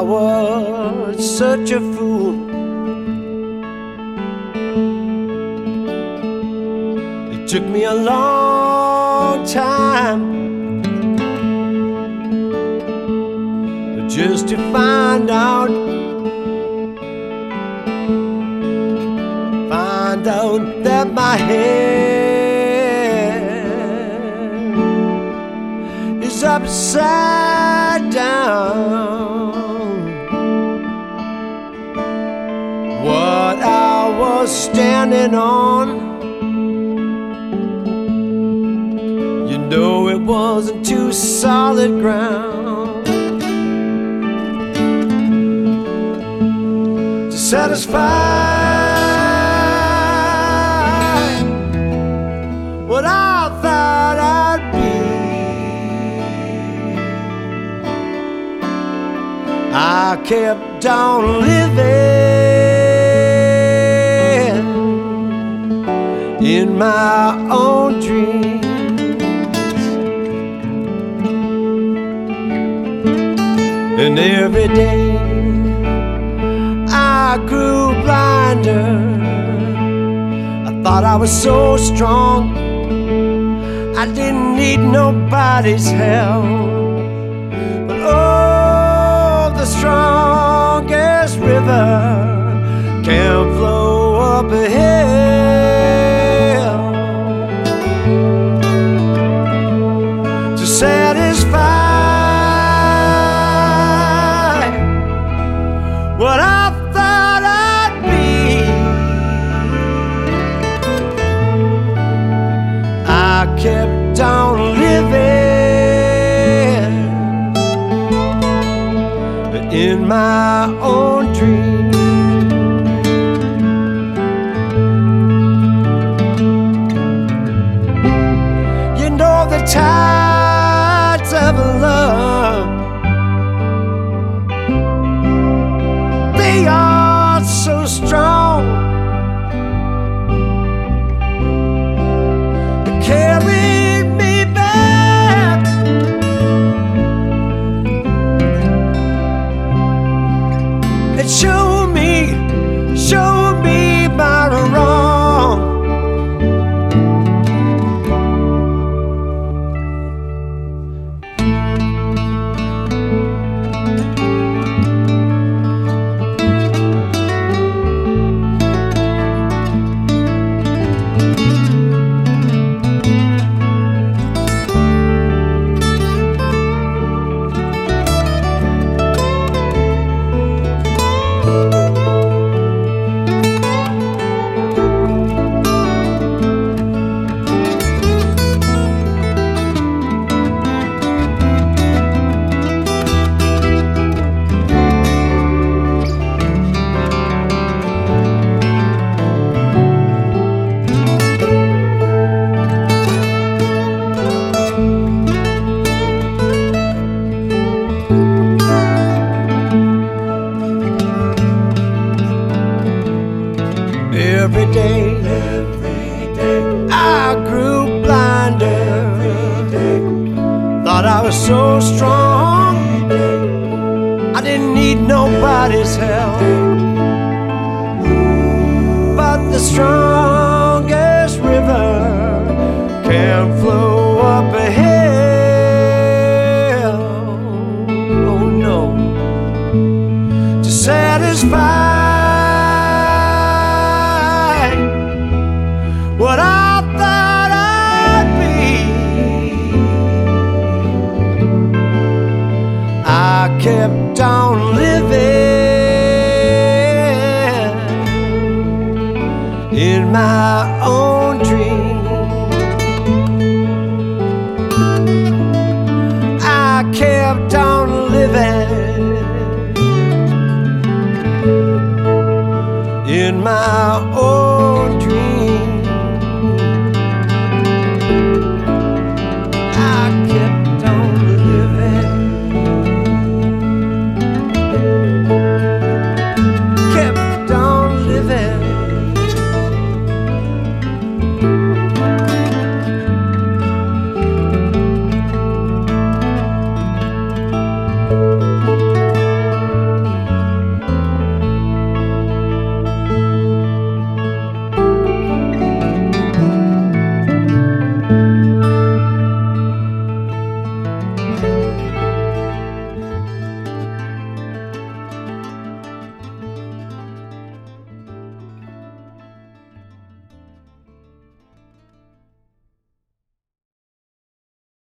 was such a fool. It took me a long time just to find out that my head is upside down. What I was standing on, you know, it wasn't too solid ground to satisfy what I thought I'd be. I kept on living in my own dreams, and every day I grew blinder. I thought I was so strong, I didn't need nobody's help. But oh, the strongest river can flow up a hill to satisfy what I thought I'd be. I kept on living in my own dream. You know, the tides of love, they are so strong, they carry me back. And show me my wrong. Every day I grew blinder. Thought I was so strong, I didn't need nobody's help. But the strongest river can flow up a hill, oh no, to satisfy what I thought I'd be. I kept on